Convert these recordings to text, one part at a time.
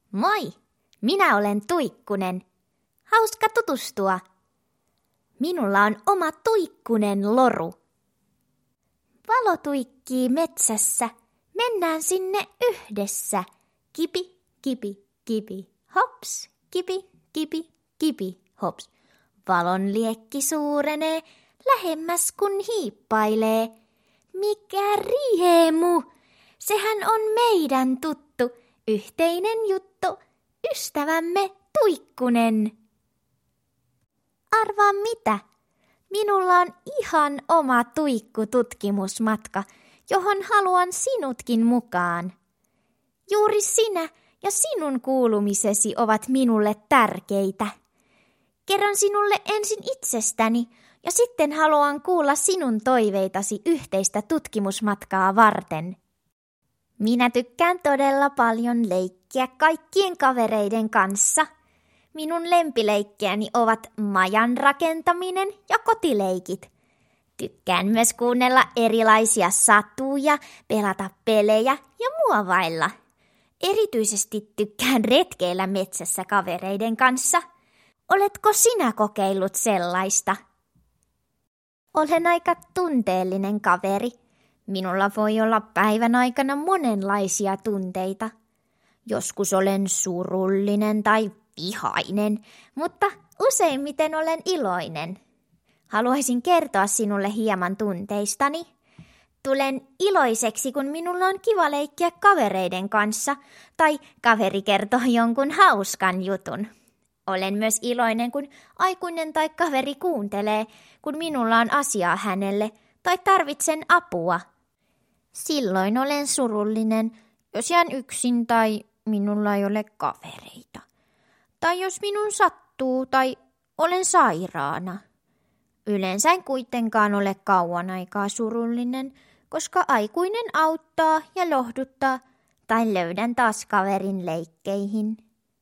Moi, minä olen Tuikkunen. Hauska tutustua. Minulla on oma Tuikkunen loru. Valo tuikkii metsässä, mennään sinne yhdessä. Kipi, kipi, kipi, hops, kipi, kipi, kipi, hops. Valon liekki suurenee, lähemmäs kun hiippailee. Mikä riemu! Sehän on meidän tuttu, yhteinen juttu, ystävämme Tuikkunen. Arvaa mitä? Minulla on ihan oma tuikkututkimusmatka, johon haluan sinutkin mukaan. Juuri sinä ja sinun kuulumisesi ovat minulle tärkeitä. Kerron sinulle ensin itsestäni ja sitten haluan kuulla sinun toiveitasi yhteistä tutkimusmatkaa varten. Minä tykkään todella paljon leikkiä kaikkien kavereiden kanssa. Minun lempileikkiäni ovat majan rakentaminen ja kotileikit. Tykkään myös kuunnella erilaisia satuja, pelata pelejä ja muovailla. Erityisesti tykkään retkeillä metsässä kavereiden kanssa. Oletko sinä kokeillut sellaista? Olen aika tunteellinen kaveri. Minulla voi olla päivän aikana monenlaisia tunteita. Joskus olen surullinen tai vihainen, mutta useimmiten olen iloinen. Haluaisin kertoa sinulle hieman tunteistani. Tulen iloiseksi, kun minulla on kiva leikkiä kavereiden kanssa, tai kaveri kertoo jonkun hauskan jutun. Olen myös iloinen, kun aikuinen tai kaveri kuuntelee, kun minulla on asiaa hänelle, tai tarvitsen apua. Silloin olen surullinen, jos jään yksin tai minulla ei ole kavereita. Tai jos minun sattuu tai olen sairaana. Yleensä en kuitenkaan ole kauan aikaa surullinen, koska aikuinen auttaa ja lohduttaa tai löydän taas kaverin leikkeihin.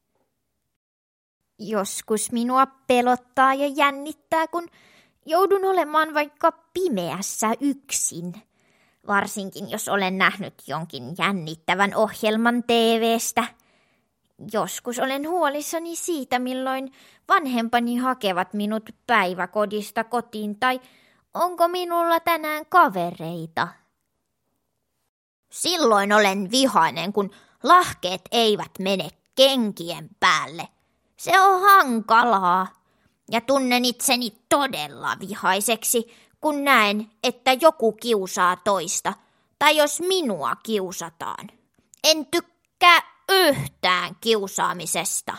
Joskus minua pelottaa ja jännittää, kun joudun olemaan vaikka pimeässä yksin. Varsinkin jos olen nähnyt jonkin jännittävän ohjelman TV:stä. Joskus olen huolissani siitä, milloin vanhempani hakevat minut päiväkodista kotiin tai onko minulla tänään kavereita. Silloin olen vihainen, kun lahkeet eivät mene kenkien päälle. Se on hankalaa ja tunnen itseni todella vihaiseksi, kun näen, että joku kiusaa toista tai jos minua kiusataan. En tykkää yhtään kiusaamisesta.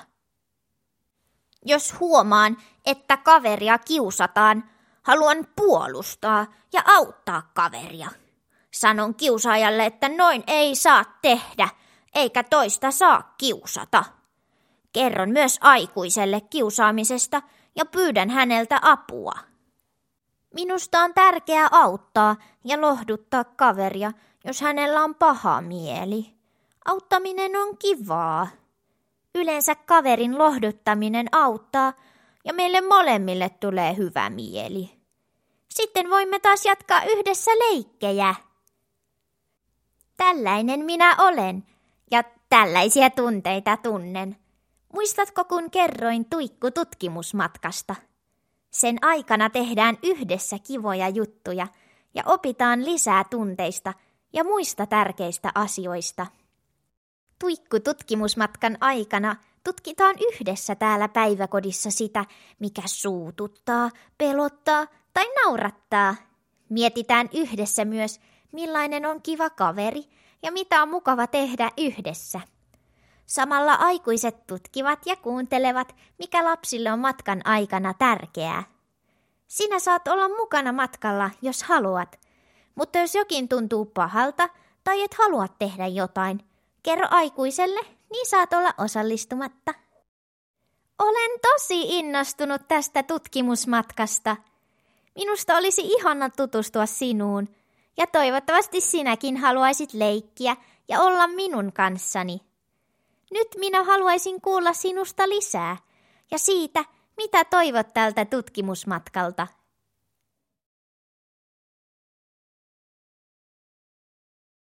Jos huomaan, että kaveria kiusataan, haluan puolustaa ja auttaa kaveria. Sanon kiusaajalle, että noin ei saa tehdä, eikä toista saa kiusata. Kerron myös aikuiselle kiusaamisesta ja pyydän häneltä apua. Minusta on tärkeää auttaa ja lohduttaa kaveria, jos hänellä on paha mieli. Auttaminen on kivaa. Yleensä kaverin lohduttaminen auttaa ja meille molemmille tulee hyvä mieli. Sitten voimme taas jatkaa yhdessä leikkejä. Tällainen minä olen ja tällaisia tunteita tunnen. Muistatko, kun kerroin tuikkututkimusmatkasta? Sen aikana tehdään yhdessä kivoja juttuja ja opitaan lisää tunteista ja muista tärkeistä asioista. Tuikkututkimusmatkan aikana tutkitaan yhdessä täällä päiväkodissa sitä, mikä suututtaa, pelottaa tai naurattaa. Mietitään yhdessä myös, millainen on kiva kaveri ja mitä on mukava tehdä yhdessä. Samalla aikuiset tutkivat ja kuuntelevat, mikä lapsille on matkan aikana tärkeää. Sinä saat olla mukana matkalla, jos haluat, mutta jos jokin tuntuu pahalta tai et halua tehdä jotain, kerro aikuiselle, niin saat olla osallistumatta. Olen tosi innostunut tästä tutkimusmatkasta. Minusta olisi ihana tutustua sinuun ja toivottavasti sinäkin haluaisit leikkiä ja olla minun kanssani. Nyt minä haluaisin kuulla sinusta lisää ja siitä, mitä toivot tältä tutkimusmatkalta.